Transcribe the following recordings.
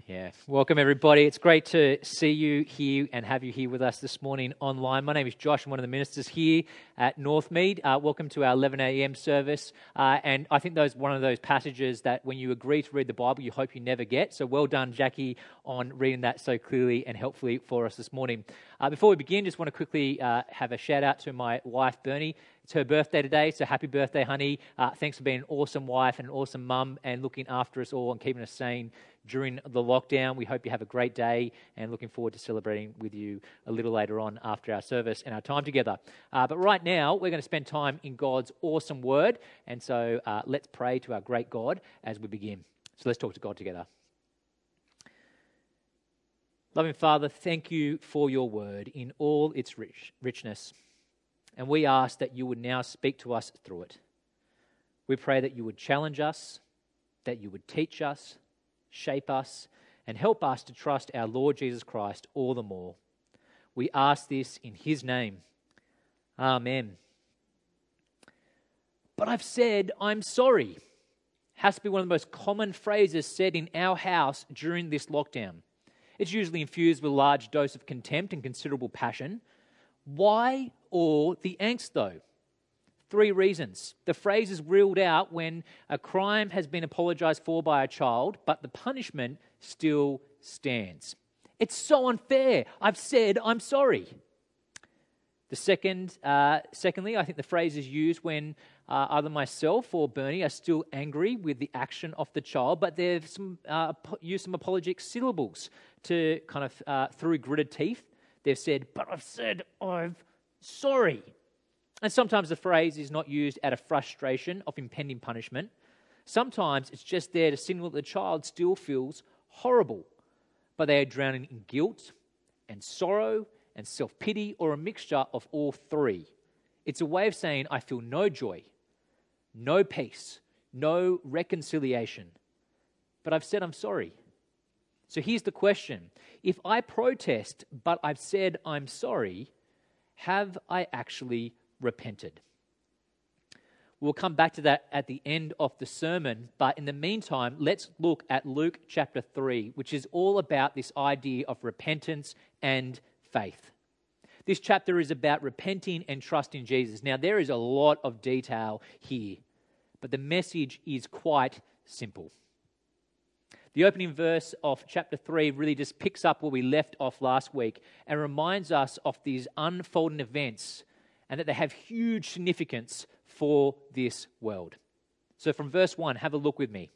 Yeah, welcome everybody. It's great to see you here and have you here with us this morning online. My name is Josh. I'm one of the ministers here at Northmead. Welcome to our 11 a.m. service. And I think those one of those passages that when you agree to read the Bible, you hope you never get. So well done, Jackie, on reading that so clearly and helpfully for us this morning. Before we begin, just want to quickly have a shout out to my wife, Bernie. It's her birthday today, so happy birthday, honey. Thanks for being an awesome wife and an awesome mum and looking after us all and keeping us sane during the lockdown. We hope you have a great day and looking forward to celebrating with you a little later on after our service and our time together. But right now, we're going to spend time in God's awesome word. And so let's pray to our great God as we begin. So let's talk to God together. Loving Father, thank you for your word in all its richness. And we ask that you would now speak to us through it. We pray that you would challenge us, that you would teach us, shape us, and help us to trust our Lord Jesus Christ all the more. We ask this in his name. Amen. But I've said, I'm sorry. Has to be one of the most common phrases said in our house during this lockdown. It's usually infused with a large dose of contempt and considerable passion. Why all the angst though? 3 reasons. The phrase is ruled out when a crime has been apologised for by a child, but the punishment still stands. It's so unfair. I've said I'm sorry. Secondly, I think the phrase is used when either myself or Bernie are still angry with the action of the child, but they've used some apologetic syllables to kind of, through gritted teeth, they've said, but I've said I'm sorry. And sometimes the phrase is not used out of frustration of impending punishment. Sometimes it's just there to signal that the child still feels horrible, but they are drowning in guilt and sorrow and self-pity or a mixture of all 3. It's a way of saying I feel no joy, no peace, no reconciliation, but I've said I'm sorry. So here's the question. If I protest, but I've said I'm sorry, have I actually repented? We'll come back to that at the end of the sermon, but in the meantime, let's look at Luke chapter 3, which is all about this idea of repentance and faith. This chapter is about repenting and trusting Jesus. Now, there is a lot of detail here, but the message is quite simple. The opening verse of chapter 3 really just picks up where we left off last week and reminds us of these unfolding events and that they have huge significance for this world. So from verse 1, have a look with me.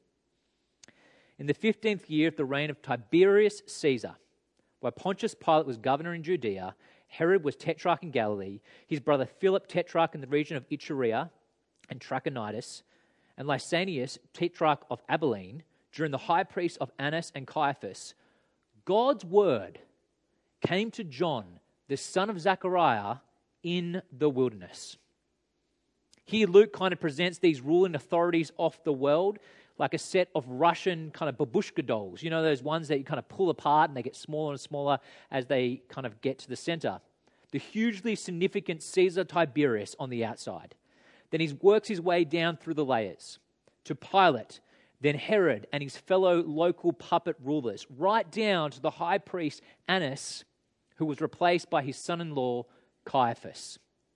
In the 15th year of the reign of Tiberius Caesar, while Pontius Pilate was governor in Judea, Herod was tetrarch in Galilee, his brother Philip tetrarch in the region of Iturea and Trachonitis, and Lysanias tetrarch of Abilene, during the high priests of Annas and Caiaphas, God's word came to John, the son of Zechariah, in the wilderness. Here Luke kind of presents these ruling authorities of the world like a set of Russian kind of babushka dolls. You know, those ones that you kind of pull apart and they get smaller and smaller as they kind of get to the center. The hugely significant Caesar Tiberius on the outside. Then he works his way down through the layers to Pilate, then Herod and his fellow local puppet rulers, right down to the high priest Annas, who was replaced by his son-in-law Caiaphas.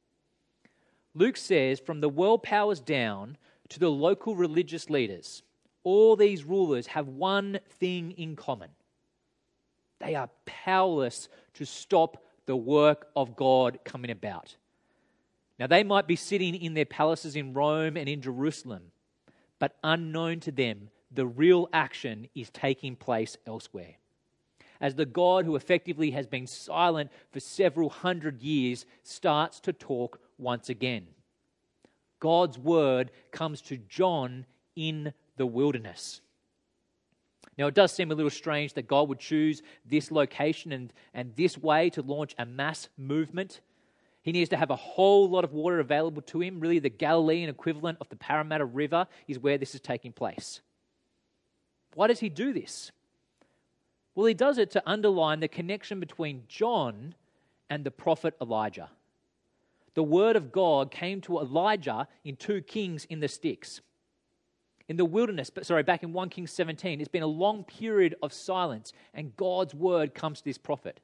Luke says, from the world powers down to the local religious leaders, all these rulers have one thing in common. They are powerless to stop the work of God coming about. Now, they might be sitting in their palaces in Rome and in Jerusalem, but unknown to them, the real action is taking place elsewhere. As the God who effectively has been silent for several hundred years starts to talk once again. God's word comes to John in the wilderness. Now, it does seem a little strange that God would choose this location and this way to launch a mass movement. He needs to have a whole lot of water available to him. Really, the Galilean equivalent of the Parramatta River is where this is taking place. Why does he do this? Well, he does it to underline the connection between John and the prophet Elijah. The word of God came to Elijah in 2 Kings in the sticks. In the wilderness, back in 1 Kings 17, it's been a long period of silence, and God's word comes to this prophet.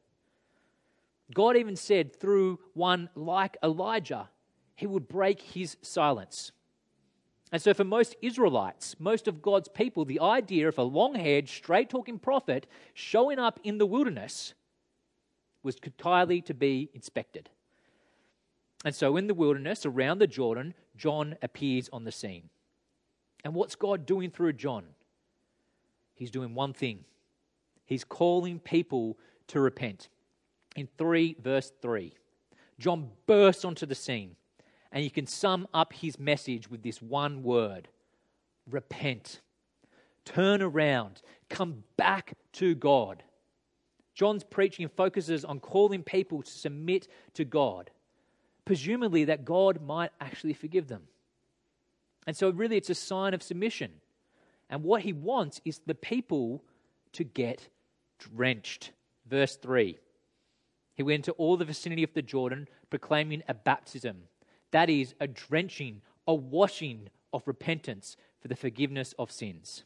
God even said through one like Elijah, he would break his silence. And so for most Israelites, most of God's people, the idea of a long-haired, straight-talking prophet showing up in the wilderness was entirely to be inspected. And so in the wilderness, around the Jordan, John appears on the scene. And what's God doing through John? He's doing one thing. He's calling people to repent. In 3 verse 3, John bursts onto the scene, and you can sum up his message with this one word: repent. Turn around. Come back to God. John's preaching focuses on calling people to submit to God, presumably that God might actually forgive them. And so really it's a sign of submission. And what he wants is the people to get drenched. Verse 3, he went into all the vicinity of the Jordan, proclaiming a baptism. That is, a drenching, a washing of repentance for the forgiveness of sins.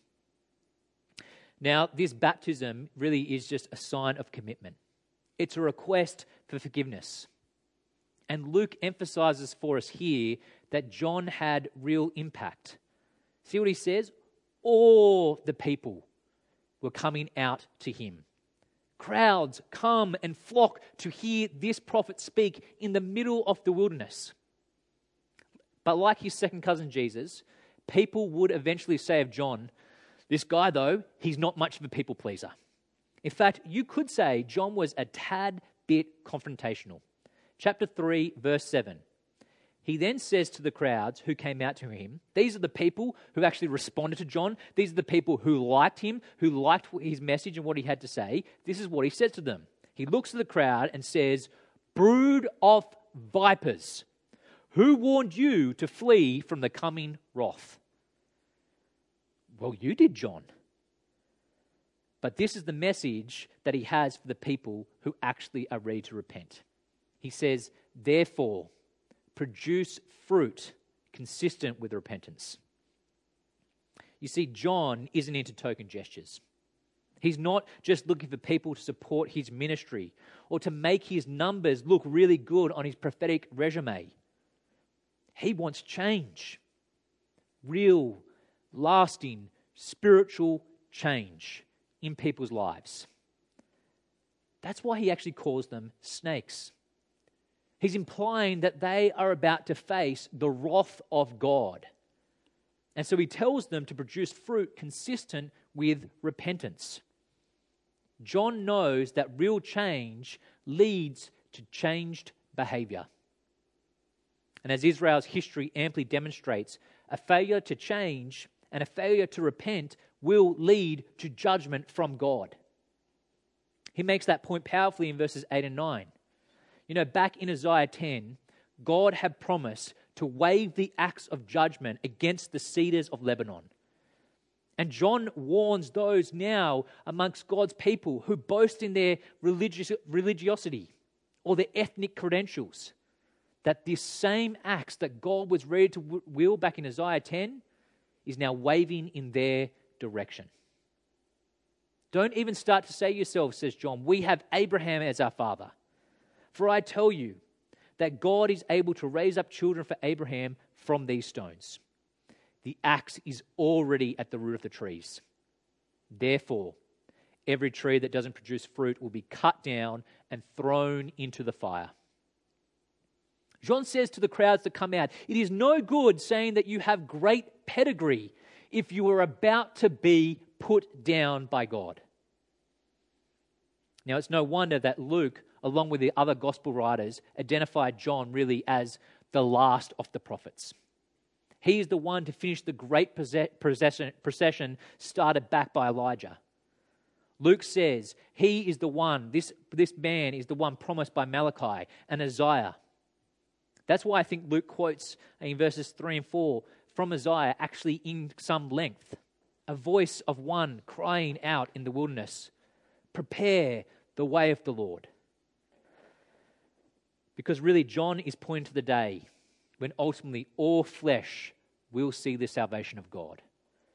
Now, this baptism really is just a sign of commitment. It's a request for forgiveness. And Luke emphasizes for us here that John had real impact. See what he says? All the people were coming out to him. Crowds come and flock to hear this prophet speak in the middle of the wilderness. But like his second cousin Jesus, people would eventually say of John, this guy though, he's not much of a people pleaser. In fact, you could say John was a tad bit confrontational. Chapter 3, verse 7. He then says to the crowds who came out to him, these are the people who actually responded to John. These are the people who liked him, who liked his message and what he had to say. This is what he says to them. He looks at the crowd and says, brood of vipers, who warned you to flee from the coming wrath? Well, you did, John. But this is the message that he has for the people who actually are ready to repent. He says, therefore, produce fruit consistent with repentance. You see, John isn't into token gestures. He's not just looking for people to support his ministry or to make his numbers look really good on his prophetic resume. He wants change. Real, lasting, spiritual change in people's lives. That's why he actually calls them snakes. He's implying that they are about to face the wrath of God. And so he tells them to produce fruit consistent with repentance. John knows that real change leads to changed behavior. And as Israel's history amply demonstrates, a failure to change and a failure to repent will lead to judgment from God. He makes that point powerfully in verses 8 and 9. You know, back in Isaiah 10, God had promised to wave the axe of judgment against the cedars of Lebanon. And John warns those now amongst God's people who boast in their religiosity or their ethnic credentials that this same axe that God was ready to wield back in Isaiah 10 is now waving in their direction. Don't even start to say yourself, says John, we have Abraham as our father. For I tell you that God is able to raise up children for Abraham from these stones. The axe is already at the root of the trees. Therefore, every tree that doesn't produce fruit will be cut down and thrown into the fire. John says to the crowds that come out, it is no good saying that you have great pedigree if you are about to be put down by God. Now, it's no wonder that Luke, along with the other gospel writers, identified John really as the last of the prophets. He is the one to finish the great procession started back by Elijah. Luke says he is the one, this man is the one promised by Malachi and Isaiah. That's why I think Luke quotes in verses 3 and 4 from Isaiah actually in some length. A voice of one crying out in the wilderness, prepare the way of the Lord. Because really John is pointing to the day when ultimately all flesh will see the salvation of God.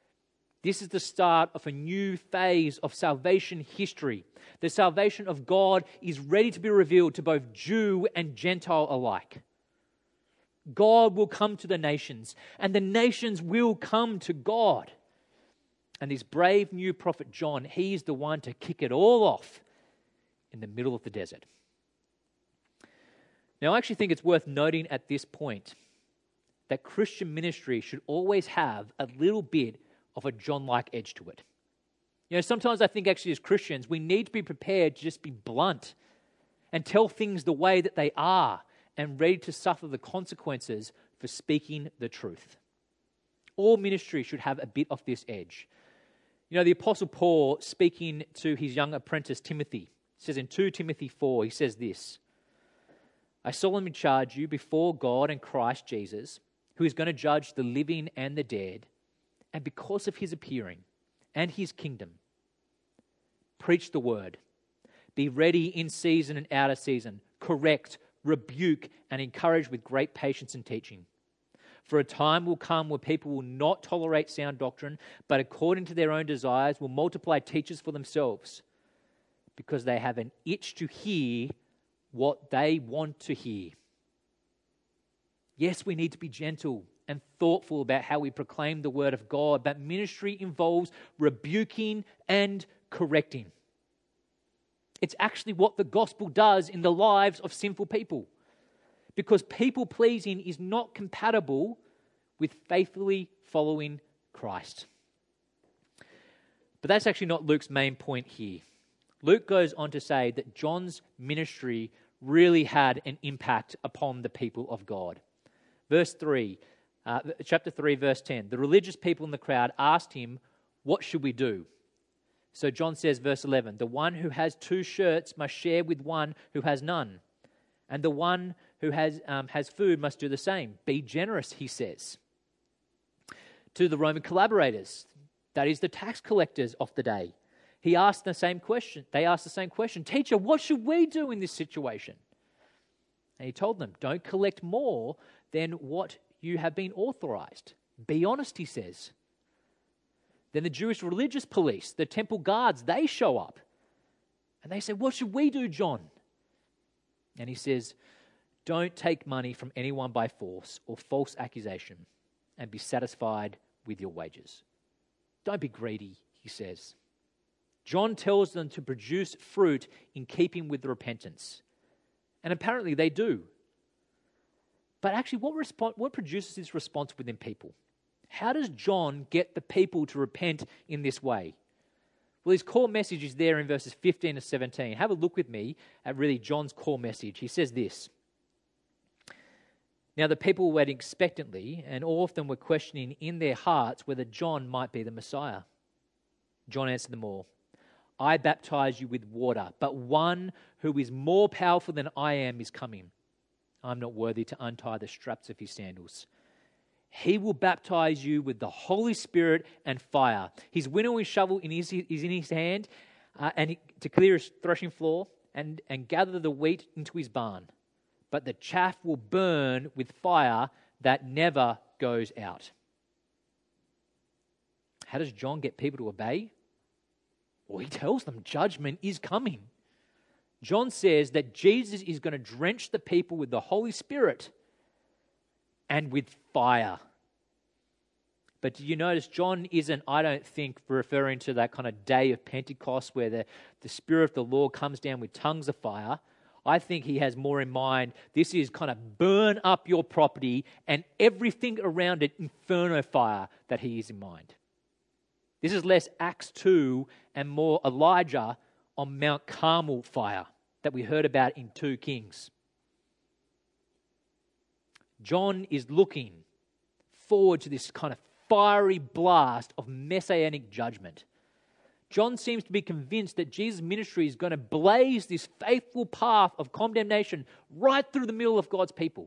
This is the start of a new phase of salvation history. The salvation of God is ready to be revealed to both Jew and Gentile alike. God will come to the nations, and the nations will come to God. And this brave new prophet John, he's the one to kick it all off in the middle of the desert. Now, I actually think it's worth noting at this point that Christian ministry should always have a little bit of a John-like edge to it. You know, sometimes I think actually as Christians, we need to be prepared to just be blunt and tell things the way that they are and ready to suffer the consequences for speaking the truth. All ministry should have a bit of this edge. You know, the Apostle Paul, speaking to his young apprentice Timothy, says in 2 Timothy 4, he says this, I solemnly charge you before God and Christ Jesus, who is going to judge the living and the dead, and because of his appearing and his kingdom, preach the word. Be ready in season and out of season. Correct, rebuke, and encourage with great patience and teaching. For a time will come where people will not tolerate sound doctrine, but according to their own desires will multiply teachers for themselves, because they have an itch to hear what they want to hear. Yes, we need to be gentle and thoughtful about how we proclaim the word of God, but ministry involves rebuking and correcting. It's actually what the gospel does in the lives of sinful people, because people-pleasing is not compatible with faithfully following Christ. But that's actually not Luke's main point here. Luke goes on to say that John's ministry really had an impact upon the people of God. Chapter 3, verse 10. The religious people in the crowd asked him, what should we do? So John says, verse 11, the one who has 2 shirts must share with one who has none. And the one who has food must do the same. Be generous, he says. To the Roman collaborators, that is the tax collectors of the day, he asked the same question. They asked the same question. Teacher, what should we do in this situation? And he told them, don't collect more than what you have been authorized. Be honest, he says. Then the Jewish religious police, the temple guards, they show up. And they say, what should we do, John? And he says, don't take money from anyone by force or false accusation, and be satisfied with your wages. Don't be greedy, he says. John tells them to produce fruit in keeping with the repentance. And apparently they do. But actually, what produces this response within people? How does John get the people to repent in this way? Well, his core message is there in verses 15 to 17. Have a look with me at really John's core message. He says this. Now the people were waiting expectantly, and all of them were questioning in their hearts whether John might be the Messiah. John answered them all, I baptize you with water, but one who is more powerful than I am is coming. I'm not worthy to untie the straps of his sandals. He will baptize you with the Holy Spirit and fire. His winnowing shovel is in his hand to clear his threshing floor and gather the wheat into his barn. But the chaff will burn with fire that never goes out. How does John get people to obey? Well, he tells them judgment is coming. John says that Jesus is going to drench the people with the Holy Spirit and with fire. But do you notice John isn't, I don't think, referring to that kind of day of Pentecost where the Spirit of the Lord comes down with tongues of fire. I think he has more in mind, this is kind of burn up your property and everything around it, inferno fire, that he is in mind. This is less Acts 2 and more Elijah on Mount Carmel fire that we heard about in 2 Kings. John is looking forward to this kind of fiery blast of messianic judgment. John seems to be convinced that Jesus' ministry is going to blaze this faithful path of condemnation right through the middle of God's people.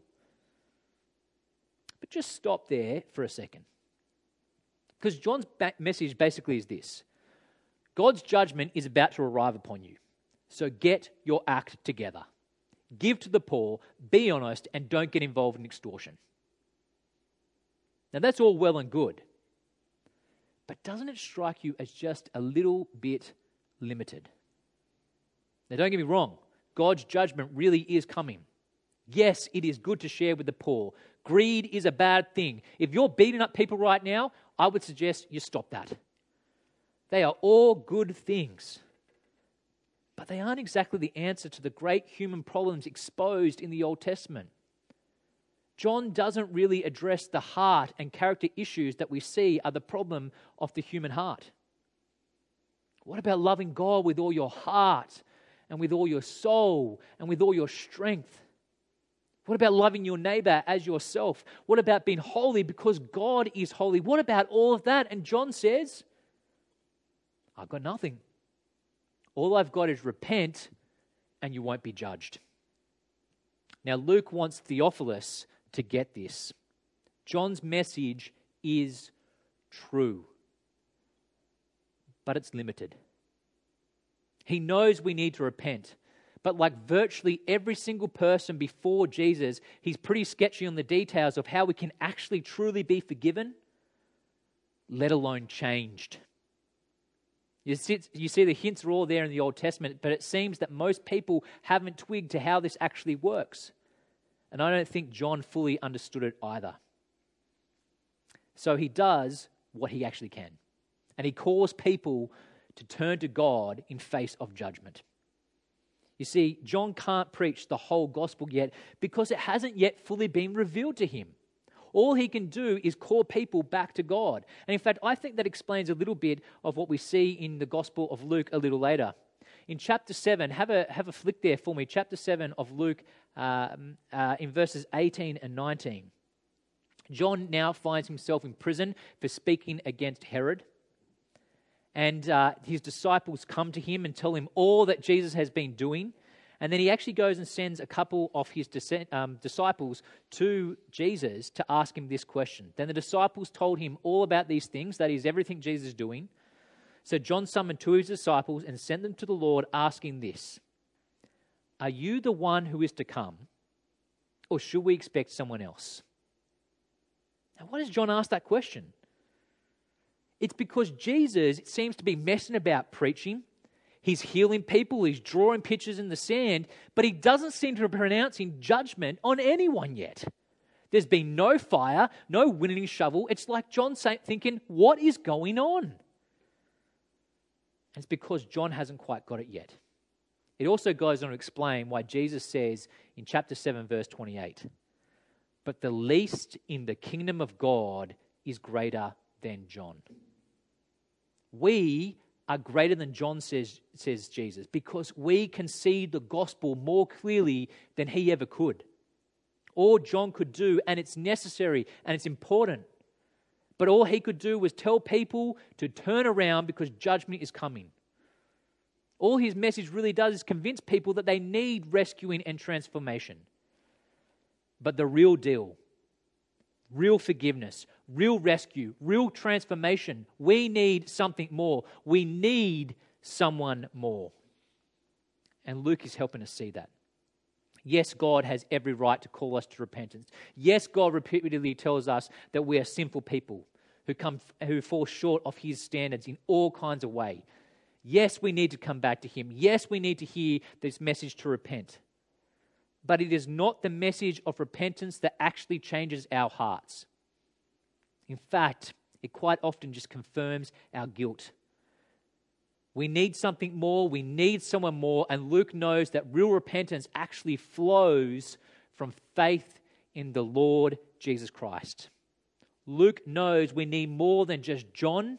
But just stop there for a second. Because John's message basically is this. God's judgment is about to arrive upon you. So get your act together. Give to the poor, be honest, and don't get involved in extortion. Now that's all well and good. But doesn't it strike you as just a little bit limited? Now, don't get me wrong. God's judgment really is coming. Yes, it is good to share with the poor. Greed is a bad thing. If you're beating up people right now, I would suggest you stop that. They are all good things. But they aren't exactly the answer to the great human problems exposed in the Old Testament. John doesn't really address the heart and character issues that we see are the problem of the human heart. What about loving God with all your heart and with all your soul and with all your strength? What about loving your neighbor as yourself? What about being holy because God is holy? What about all of that? And John says, I've got nothing. All I've got is repent and you won't be judged. Now, Luke wants Theophilus to get this. John's message is true, but it's limited. He knows we need to repent, but like virtually every single person before Jesus, he's pretty sketchy on the details of how we can actually truly be forgiven, let alone changed. You see the hints are all there in the Old Testament, but it seems that most people haven't twigged to how this actually works. And I don't think John fully understood it either. So he does what he actually can. And he calls people to turn to God in face of judgment. You see, John can't preach the whole gospel yet because it hasn't yet fully been revealed to him. All he can do is call people back to God. And in fact, I think that explains a little bit of what we see in the Gospel of Luke a little later. In chapter 7, have a flick there for me, chapter 7 of Luke in verses 18 and 19. John now finds himself in prison for speaking against Herod. And his disciples come to him and tell him all that Jesus has been doing. And then he actually goes and sends a couple of his disciples to Jesus to ask him this question. Then the disciples told him all about these things, that is, everything Jesus is doing. So John summoned two of his disciples and sent them to the Lord asking this, "Are you the one who is to come, or should we expect someone else?" Now, why does John ask that question? It's because Jesus seems to be messing about preaching. He's healing people, he's drawing pictures in the sand, but he doesn't seem to be pronouncing judgment on anyone yet. There's been no fire, no winning shovel. It's like John thinking, what is going on? And it's because John hasn't quite got it yet. It also goes on to explain why Jesus says in chapter 7, verse 28, "But the least in the kingdom of God is greater than John." We are greater than John, says Jesus, because we can see the gospel more clearly than he ever could. All John could do, and it's necessary and it's important, but all he could do was tell people to turn around because judgment is coming. All his message really does is convince people that they need rescuing and transformation. But the real deal, real forgiveness, real rescue, real transformation, we need something more. We need someone more. And Luke is helping us see that. Yes, God has every right to call us to repentance. Yes, God repeatedly tells us that we are sinful people who fall short of his standards in all kinds of ways. Yes, we need to come back to him. Yes, we need to hear this message to repent. But it is not the message of repentance that actually changes our hearts. In fact, it quite often just confirms our guilt. We need something more, we need someone more, and Luke knows that real repentance actually flows from faith in the Lord Jesus Christ. Luke knows we need more than just John,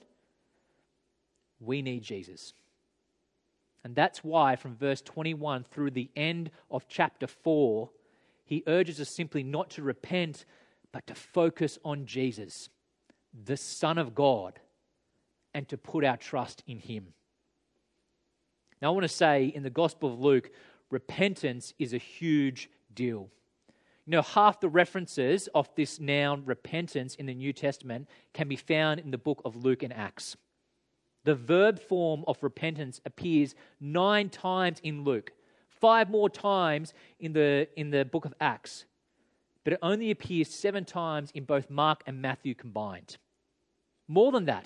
we need Jesus. And that's why from verse 21 through the end of chapter 4, he urges us simply not to repent, but to focus on Jesus, the Son of God, and to put our trust in him. Now I want to say in the Gospel of Luke, repentance is a huge deal. You know, half the references of this noun repentance in the New Testament can be found in the book of Luke and Acts. The verb form of repentance appears 9 times in Luke, 5 more times in the book of Acts, but it only appears 7 times in both Mark and Matthew combined. More than that,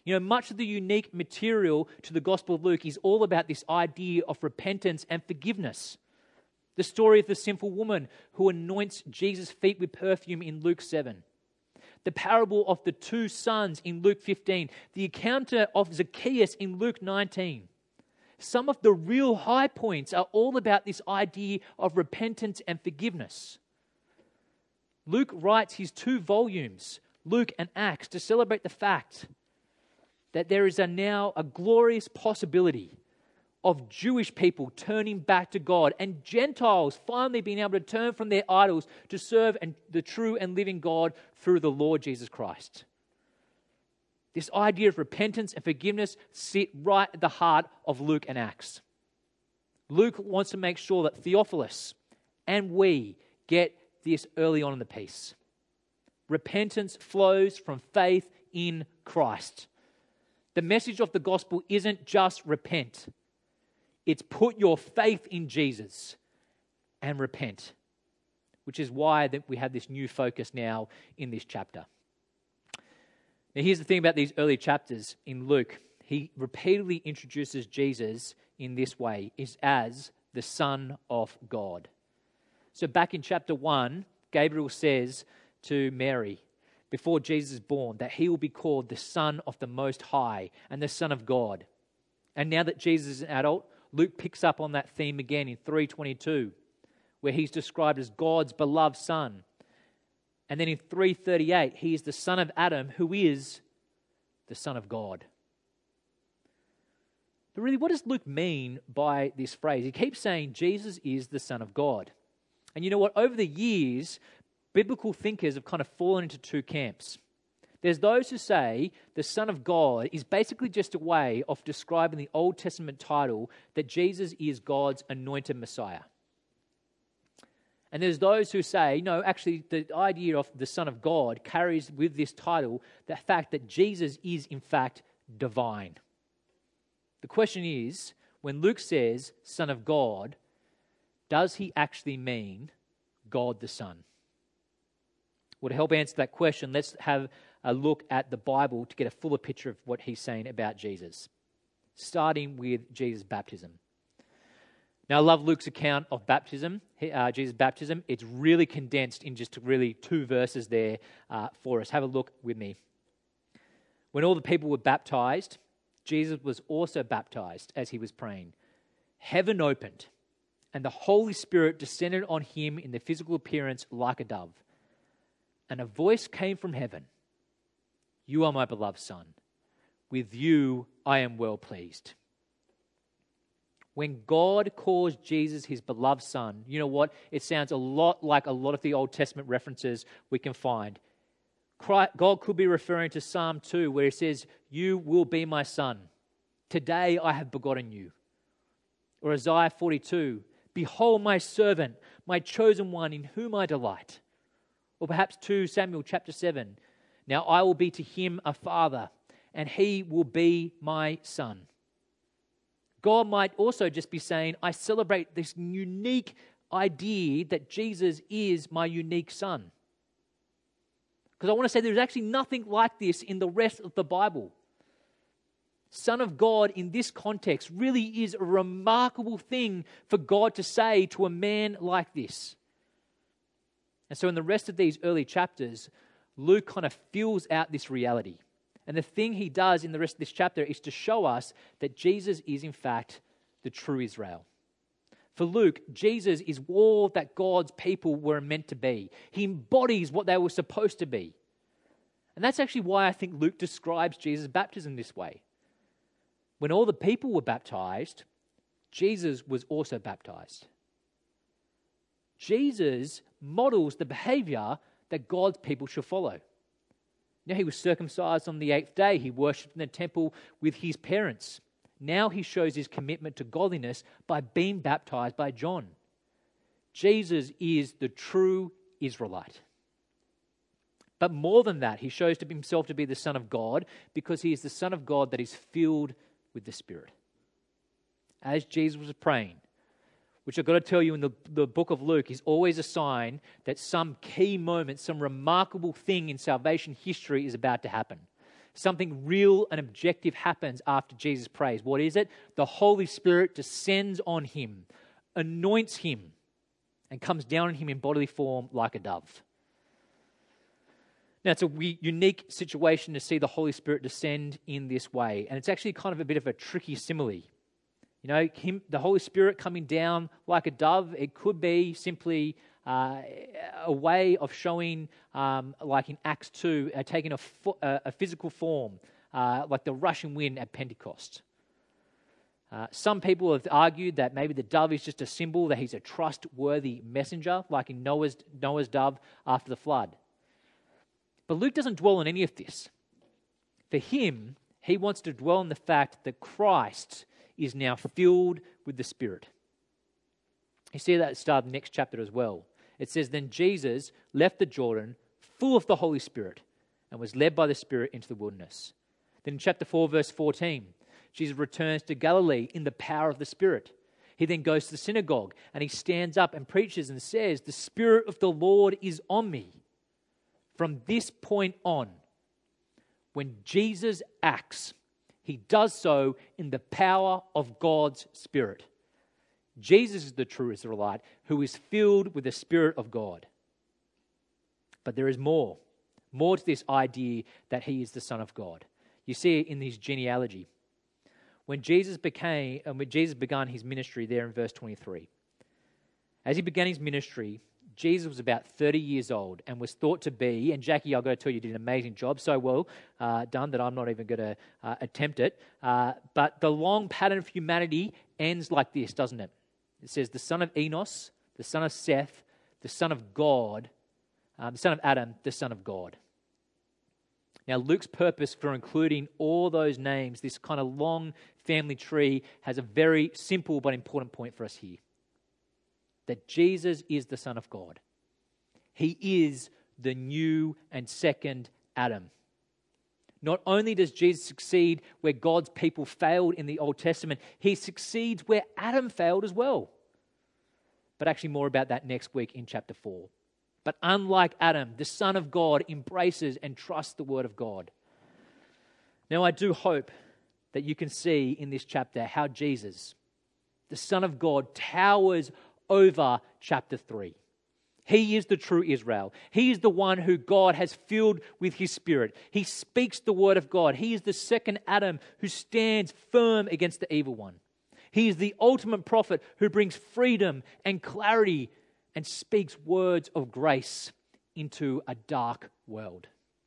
You know, much of the unique material to the Gospel of Luke is all about this idea of repentance and forgiveness. The story of the sinful woman who anoints Jesus' feet with perfume in Luke 7. The parable of the two sons in Luke 15. The encounter of Zacchaeus in Luke 19. Some of the real high points are all about this idea of repentance and forgiveness. Luke writes his 2 volumes, Luke and Acts, to celebrate the fact that there is now a glorious possibility of Jewish people turning back to God and Gentiles finally being able to turn from their idols to serve the true and living God through the Lord Jesus Christ. This idea of repentance and forgiveness sit right at the heart of Luke and Acts. Luke wants to make sure that Theophilus and we get this early on in the piece. Repentance flows from faith in Christ. The message of the gospel isn't just repent. It's put your faith in Jesus and repent, which is why that we have this new focus now in this chapter. Now, here's the thing about these early chapters in Luke. He repeatedly introduces Jesus in this way, is as the Son of God. So back in chapter 1, Gabriel says to Mary, before Jesus is born, that he will be called the Son of the Most High and the Son of God. And now that Jesus is an adult, Luke picks up on that theme again in 3:22, where he's described as God's beloved Son. And then in 3:38, he is the son of Adam, who is the Son of God. But really, what does Luke mean by this phrase? He keeps saying Jesus is the Son of God. And you know what? Over the years, biblical thinkers have kind of fallen into 2 camps. There's those who say the Son of God is basically just a way of describing the Old Testament title that Jesus is God's anointed Messiah. And there's those who say, no, actually the idea of the Son of God carries with this title the fact that Jesus is in fact divine. The question is, when Luke says Son of God, does he actually mean God the Son? Well, to help answer that question, let's have a look at the Bible to get a fuller picture of what he's saying about Jesus, starting with Jesus' baptism. Now, I love Luke's account of baptism, Jesus' baptism. It's really condensed in just really 2 verses there for us. Have a look with me. When all the people were baptized, Jesus was also baptized as he was praying. Heaven opened, and the Holy Spirit descended on him in the physical appearance like a dove. And a voice came from heaven, "You are my beloved Son. With you I am well pleased." When God calls Jesus his beloved Son, you know what? It sounds a lot like a lot of the Old Testament references we can find. God could be referring to Psalm 2 where he says, "You will be my son. Today I have begotten you." Or Isaiah 42, "Behold my servant, my chosen one in whom I delight." Or perhaps 2 Samuel chapter 7, "Now I will be to him a father, and he will be my son." God might also just be saying, I celebrate this unique idea that Jesus is my unique son. Because I want to say there's actually nothing like this in the rest of the Bible. Son of God in this context really is a remarkable thing for God to say to a man like this. And so in the rest of these early chapters, Luke kind of fills out this reality. And the thing he does in the rest of this chapter is to show us that Jesus is in fact the true Israel. For Luke, Jesus is all that God's people were meant to be. He embodies what they were supposed to be. And that's actually why I think Luke describes Jesus' baptism this way. When all the people were baptized, Jesus was also baptized. Jesus models the behavior that God's people should follow. Now, he was circumcised on the 8th day. He worshipped in the temple with his parents. Now he shows his commitment to godliness by being baptized by John. Jesus is the true Israelite. But more than that, he shows himself to be the Son of God because he is the Son of God that is filled with the Spirit. As Jesus was praying, which I've got to tell you in the book of Luke is always a sign that some key moment, some remarkable thing in salvation history is about to happen. Something real and objective happens after Jesus prays. What is it? The Holy Spirit descends on him, anoints him, and comes down on him in bodily form like a dove. Now, it's a unique situation to see the Holy Spirit descend in this way. And it's actually kind of a bit of a tricky simile. You know, the Holy Spirit coming down like a dove, it could be simply a way of showing, like in Acts 2, taking a physical form, like the rushing wind at Pentecost. Some people have argued that maybe the dove is just a symbol that he's a trustworthy messenger, like in Noah's dove after the flood. But Luke doesn't dwell on any of this. For him, he wants to dwell on the fact that Christ is now filled with the Spirit. You see that at the start of the next chapter as well. It says, then Jesus left the Jordan full of the Holy Spirit and was led by the Spirit into the wilderness. Then in chapter 4, verse 14, Jesus returns to Galilee in the power of the Spirit. He then goes to the synagogue and he stands up and preaches and says, the Spirit of the Lord is on me. From this point on, when Jesus acts, he does so in the power of God's Spirit. Jesus is the true Israelite who is filled with the Spirit of God. But there is more to this idea that he is the Son of God. You see it in his genealogy. When Jesus began his ministry there in verse 23. As he began his ministry, Jesus was about 30 years old and was thought to be, and Jackie, I've got to tell you, did an amazing job, so well done that I'm not even going to attempt it. But the long pattern of humanity ends like this, doesn't it? It says the son of Enos, the son of Seth, the son of God, the son of Adam, the son of God. Now, Luke's purpose for including all those names, this kind of long family tree, has a very simple but important point for us here. That Jesus is the Son of God. He is the new and second Adam. Not only does Jesus succeed where God's people failed in the Old Testament, he succeeds where Adam failed as well. But actually more about that next week in chapter 4. But unlike Adam, the Son of God embraces and trusts the Word of God. Now I do hope that you can see in this chapter how Jesus, the Son of God, towers over chapter 3. He is the true Israel. He is the one who God has filled with his Spirit. He speaks the word of God. He is the second Adam who stands firm against the evil one. He is the ultimate prophet who brings freedom and clarity and speaks words of grace into a dark world.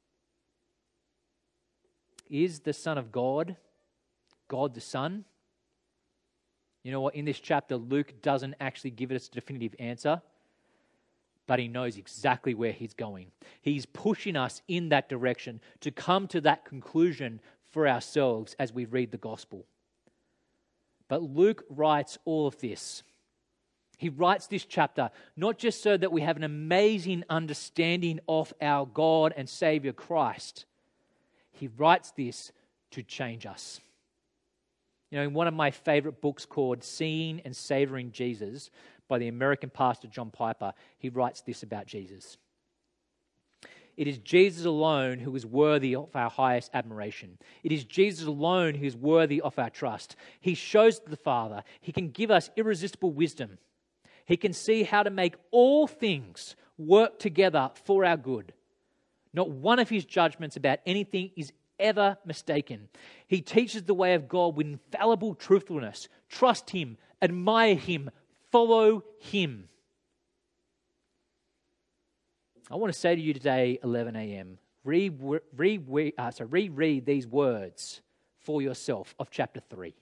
Is the Son of God, God the Son? You know what? In this chapter, Luke doesn't actually give us a definitive answer, but he knows exactly where he's going. He's pushing us in that direction to come to that conclusion for ourselves as we read the gospel. But Luke writes all of this. He writes this chapter not just so that we have an amazing understanding of our God and Savior Christ. He writes this to change us. You know, in one of my favorite books called Seeing and Savoring Jesus by the American pastor John Piper, he writes this about Jesus. It is Jesus alone who is worthy of our highest admiration. It is Jesus alone who is worthy of our trust. He shows the Father. He can give us irresistible wisdom. He can see how to make all things work together for our good. Not one of his judgments about anything is ever mistaken. He teaches the way of God with infallible truthfulness. Trust him, admire him, follow him. I want to say to you today, 11 a.m., reread these words for yourself of chapter 3.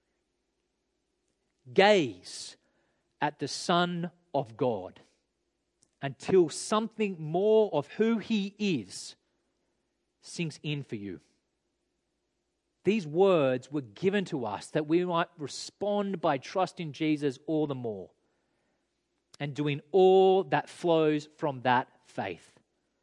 Gaze at the Son of God until something more of who he is sinks in for you. These words were given to us that we might respond by trusting Jesus all the more and doing all that flows from that faith.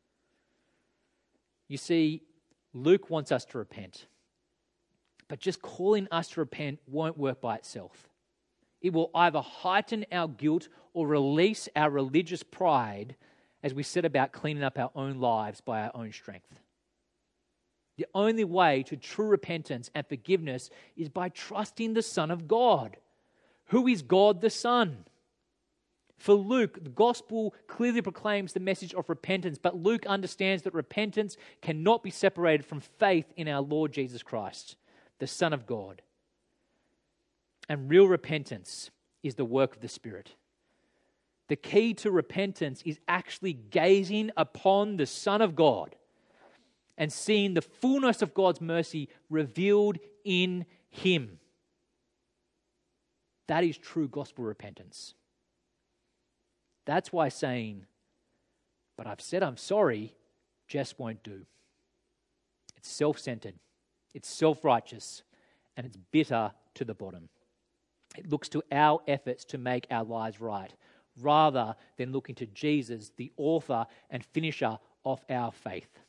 You see, Luke wants us to repent, but just calling us to repent won't work by itself. It will either heighten our guilt or release our religious pride as we set about cleaning up our own lives by our own strength. The only way to true repentance and forgiveness is by trusting the Son of God. Who is God the Son? For Luke, the gospel clearly proclaims the message of repentance, but Luke understands that repentance cannot be separated from faith in our Lord Jesus Christ, the Son of God. And real repentance is the work of the Spirit. The key to repentance is actually gazing upon the Son of God and seeing the fullness of God's mercy revealed in Him. That is true gospel repentance. That's why saying, "But I've said I'm sorry," just won't do. It's self-centered, it's self-righteous, and it's bitter to the bottom. It looks to our efforts to make our lives right, rather than looking to Jesus, the author and finisher of our faith.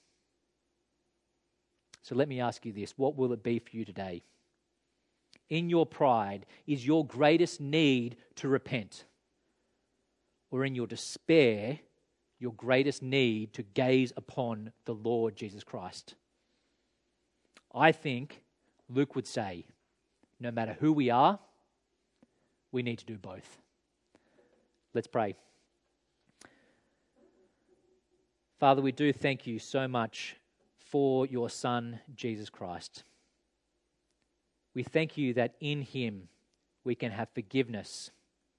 So let me ask you this: what will it be for you today? In your pride, is your greatest need to repent? Or in your despair, your greatest need to gaze upon the Lord Jesus Christ? I think Luke would say, no matter who we are, we need to do both. Let's pray. Father, we do thank you so much for your Son, Jesus Christ. We thank you that in Him we can have forgiveness.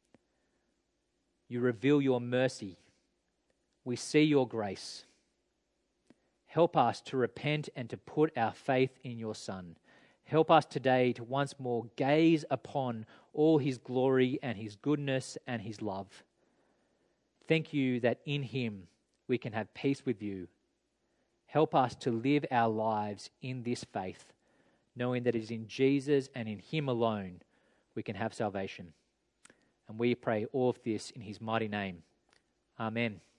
You reveal your mercy. We see your grace. Help us to repent and to put our faith in your Son. Help us today to once more gaze upon all His glory and His goodness and His love. Thank you that in Him we can have peace with you. Help us to live our lives in this faith, knowing that it is in Jesus and in Him alone we can have salvation. And we pray all of this in His mighty name. Amen.